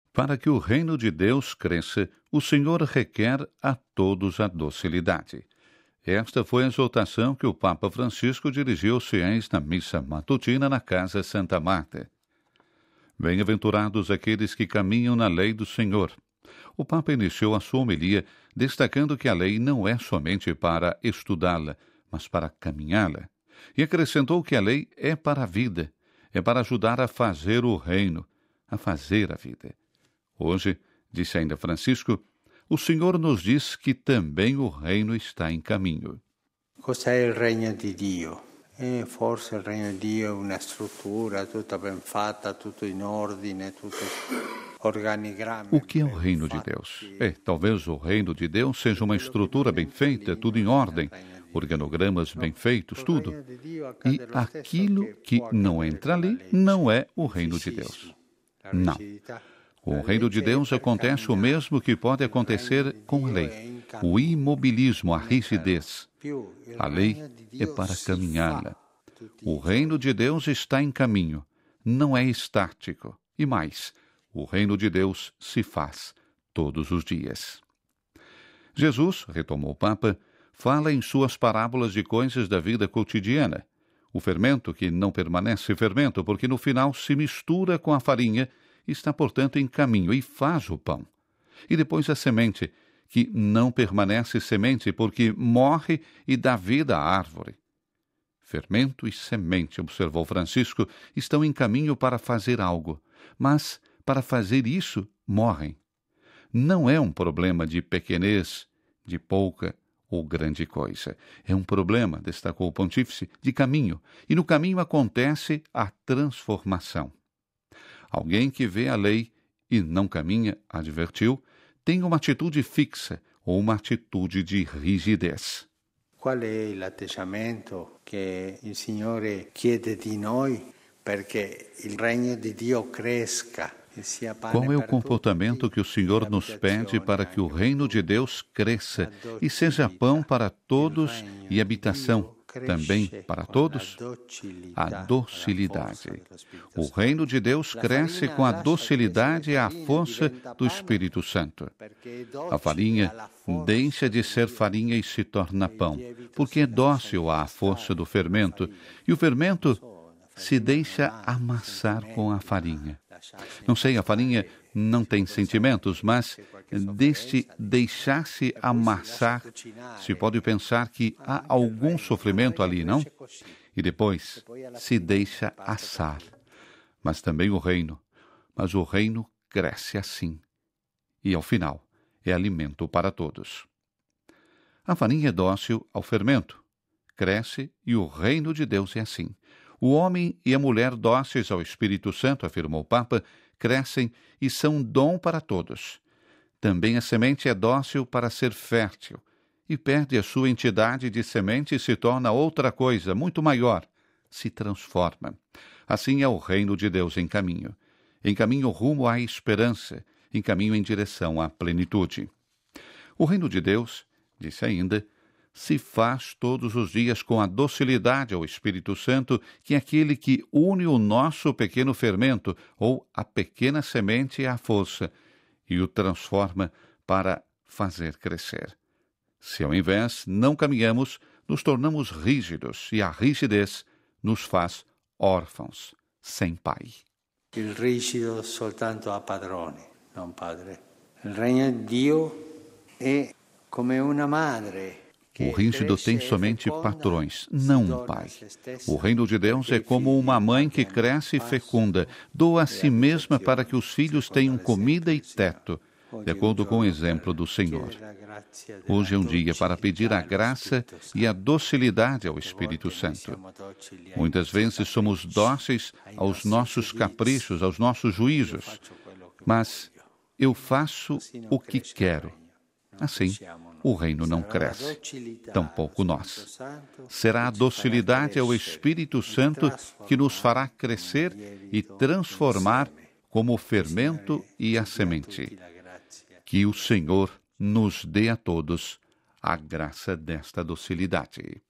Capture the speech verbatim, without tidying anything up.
Para que o reino de Deus cresça, o Senhor requer a todos a docilidade. Esta foi a exortação que o Papa Francisco dirigiu aos fiéis na missa matutina na Casa Santa Marta. Bem-aventurados aqueles que caminham na lei do Senhor. O Papa iniciou a sua homilia destacando que a lei não é somente para estudá-la, mas para caminhá-la. E acrescentou que a lei é para a vida, é para ajudar a fazer o reino, a fazer a vida. Hoje, disse ainda Francisco, o Senhor nos diz que também o reino está em caminho. Cos'è il regno di Dio? Eh, forse il regno di Dio è una struttura tutta ben fatta, tutto in ordine, tutto organigramma. O que é o reino de Deus? É, talvez o reino de Deus seja uma estrutura bem feita, tudo em ordem, organogramas bem feitos, tudo. E aquilo que não entra ali não é o reino de Deus. Não. Com o reino de Deus acontece o mesmo que pode acontecer com a lei. O imobilismo, a rigidez. A lei é para caminhá-la. O reino de Deus está em caminho, não é estático. E mais, o reino de Deus se faz todos os dias. Jesus, retomou o Papa, fala em suas parábolas de coisas da vida cotidiana. O fermento que não permanece fermento, porque no final se mistura com a farinha, está, portanto, em caminho e faz o pão. E depois a semente, que não permanece semente, porque morre e dá vida à árvore. Fermento e semente, observou Francisco, estão em caminho para fazer algo, mas, para fazer isso, morrem. Não é um problema de pequenez, de pouca ou grande coisa. É um problema, destacou o pontífice, de caminho, e no caminho acontece a transformação. Alguém que vê a lei e não caminha, advertiu, tem uma atitude fixa ou uma atitude de rigidez. Qual è l'atteggiamento che il Signore chiede di noi perché il regno di Dio cresca? Qual é o comportamento que o Senhor nos pede para que o reino de Deus cresça e seja pão para todos e habitação também para todos? A docilidade. O reino de Deus cresce com a docilidade e a força do Espírito Santo. A farinha deixa de ser farinha e se torna pão, porque é dócil à força do fermento, e o fermento se deixa amassar com a farinha. Não sei, a farinha não tem sentimentos, mas deste deixar-se amassar, se pode pensar que há algum sofrimento ali, não? E depois se deixa assar. Mas também o reino. Mas o reino cresce assim. E, ao final, é alimento para todos. A farinha é dócil ao fermento. Cresce e o reino de Deus é assim. O homem e a mulher dóceis ao Espírito Santo, afirmou o Papa, crescem e são dom para todos. Também a semente é dócil para ser fértil e perde a sua entidade de semente e se torna outra coisa, muito maior, se transforma. Assim é o reino de Deus em caminho, em caminho rumo à esperança, em caminho em direção à plenitude. O reino de Deus, disse ainda, se faz todos os dias com a docilidade ao Espírito Santo, que é aquele que une o nosso pequeno fermento, ou a pequena semente à força, e o transforma para fazer crescer. Se ao invés não caminhamos, nos tornamos rígidos, e a rigidez nos faz órfãos, sem pai. Il rigido soltanto ha padrone, non padre. Il regno di Dio è come una madre. O rígido tem somente patrões, não um pai. O reino de Deus é como uma mãe que cresce e fecunda, doa a si mesma para que os filhos tenham comida e teto, de acordo com o exemplo do Senhor. Hoje é um dia para pedir a graça e a docilidade ao Espírito Santo. Muitas vezes somos dóceis aos nossos caprichos, aos nossos juízos, mas eu faço o que quero. Assim, o reino não cresce, tampouco nós. Será a docilidade ao Espírito Santo que nos fará crescer e transformar como o fermento e a semente. Que o Senhor nos dê a todos a graça desta docilidade.